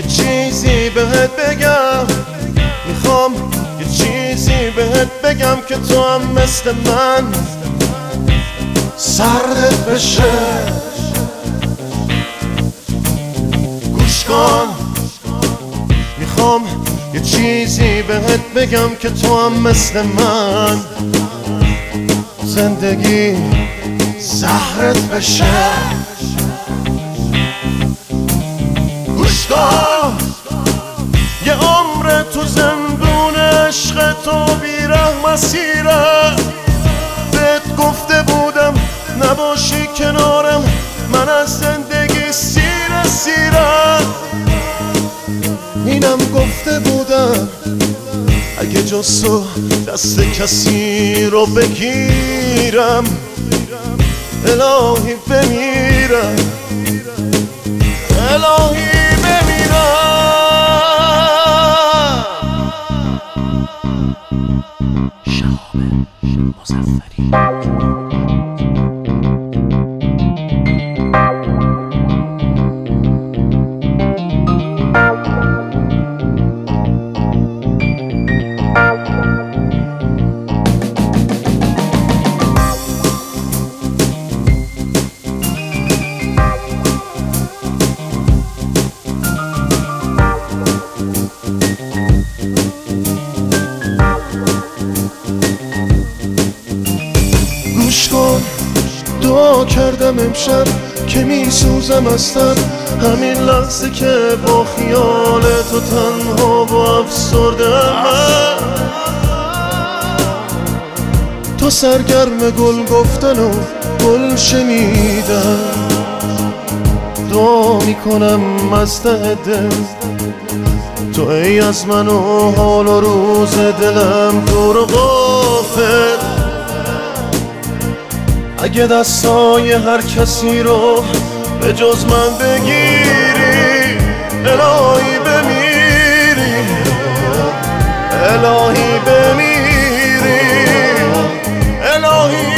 چیزی بهت بگم، میخوام یه چیزی بهت بگم که تو هم مثل من سردت بشه. گوش کن، میخوام یه چیزی بهت بگم که تو هم مثل من زندگی زهرت بشه. گوش کن، یه عمر تو زندون عشق تو بیره مسیره. بهت گفته بودم نباشی کنارم، من از زندگی سیره. اینم گفته بودم اگه جز تو دست کسی رو بگیرم الهی بمیرم، الهی بمیرم. شهاب مظفری. گوش کن، دعا کردم امشب که میسوزم از تن، همین لحظه که با خیال تو تنها و افسردم. تو سرگرم گل گفتن و گل شنیدن، دعا میکنم از ته دل تو ای از من و حال و روز دلم دور و غافل. اگه دستای هر کسی رو به جز من بگیری الهی بمیری، الهی بمیری، الهی